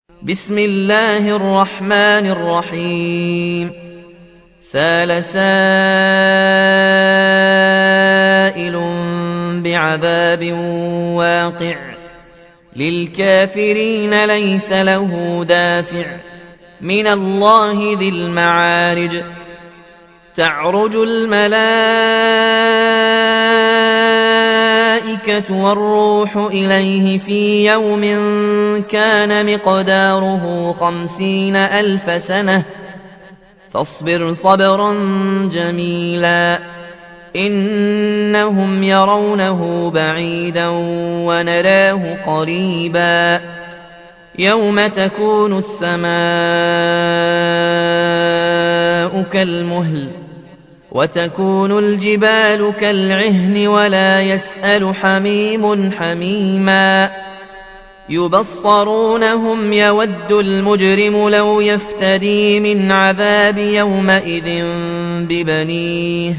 بسم الله الرحمن الرحيم سال سائل بعذاب واقع للكافرين ليس له دافع من الله ذي المعارج تعرج الملائكة والروح إليه في يوم كان مقداره 50,000 سنة فاصبر صبرا جميلا إنهم يرونه بعيدا ونراه قريبا يوم تكون السماء كالمهل وتكون الجبال كالعهن ولا يسأل حميم حميما يبصرونهم يود المجرم لو يفتدي من عذاب يومئذ ببنيه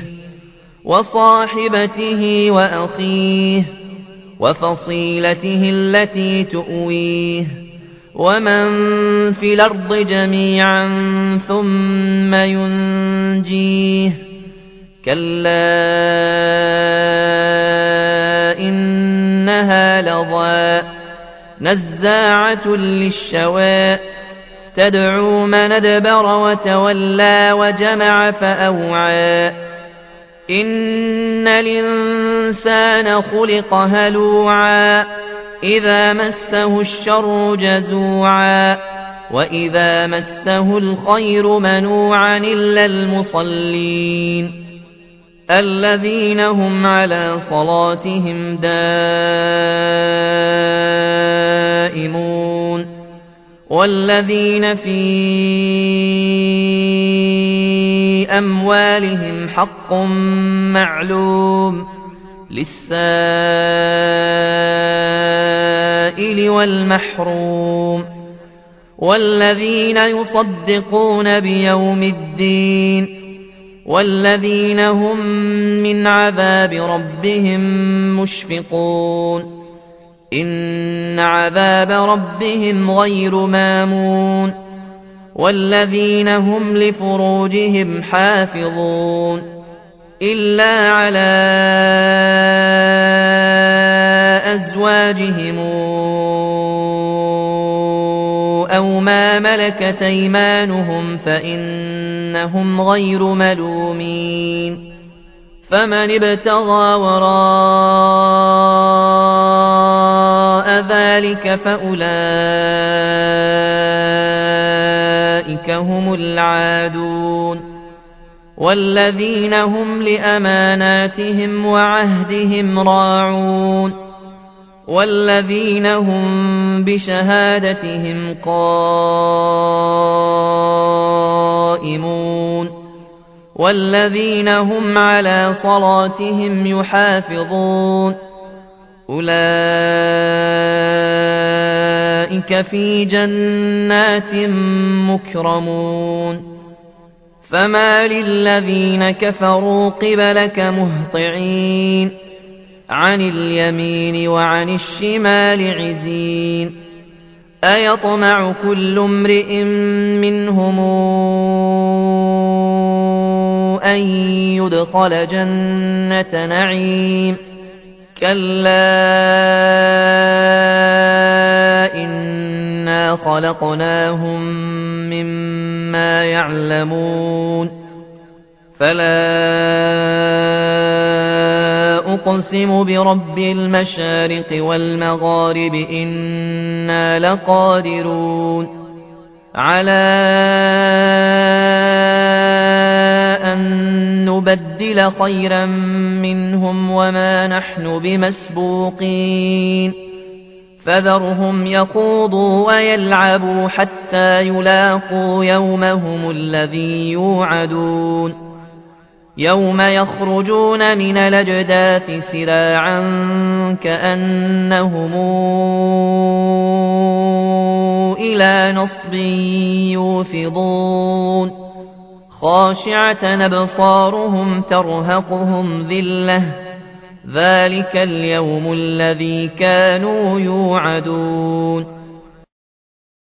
وصاحبته وأخيه وفصيلته التي تؤويه ومن في الأرض جميعا ثم ينجيه كلا إنها لظى نزاعة للشوى تدعو من أدبر وتولى وجمع فأوعى إن الإنسان خلق هلوعا إذا مسه الشر جزوعا وإذا مسه الخير منوعا إلا المصلين الذين هم على صلاتهم دائمون والذين في أموالهم حق معلوم للسائل والمحروم والذين يصدقون بيوم الدين والذين هم من عذاب ربهم مشفقون إن عذاب ربهم غير مامون والذين هم لفروجهم حافظون إلا على أزواجهم أو ما ملكت أيمانهم فإنهم غير ملومين فمن ابتغى وراء ذلك فأولئك هم العادون والذين هم لأماناتهم وعهدهم راعون والذين هم بشهادتهم قائمون والذين هم على صلاتهم يحافظون أولئك في جنات مكرمون فما للذين كفروا قبلك مهطعين عن اليمين وعن الشمال عزين أيطمع كل امرئ منهم أن يدخل جنة نعيم كلا إنا خلقناهم مما يعلمون فلا أقسم برب المشارق والمغارب إنا لقادرون على أن نبدل خيرا منهم وما نحن بمسبوقين فذرهم يخوضوا ويلعبوا حتى يلاقوا يومهم الذي يوعدون يوم يخرجون من الأجداث سراعا كأنهم إلى نصب يوفضون خاشعة أبصارهم ترهقهم ذلة ذلك اليوم الذي كانوا يوعدون